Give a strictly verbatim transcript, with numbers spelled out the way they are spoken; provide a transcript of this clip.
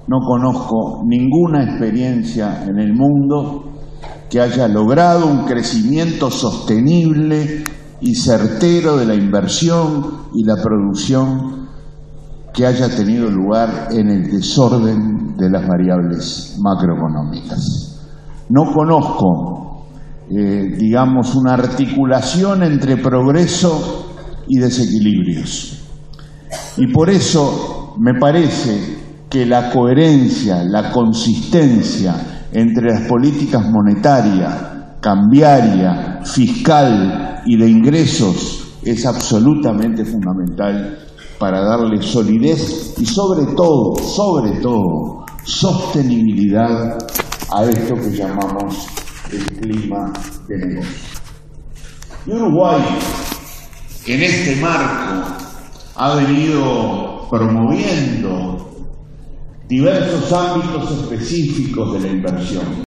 no conozco ninguna experiencia en el mundo que haya logrado un crecimiento sostenible y certero de la inversión y la producción que haya tenido lugar en el desorden de las variables macroeconómicas. No conozco, eh, digamos, una articulación entre progreso y desequilibrios. Y por eso me parece que la coherencia, la consistencia entre las políticas monetaria, cambiaria, fiscal y de ingresos es absolutamente fundamental para darle solidez y sobre todo, sobre todo, sostenibilidad a esto que llamamos el clima de negocio. Y Uruguay, en este marco, ha venido promoviendo diversos ámbitos específicos de la inversión.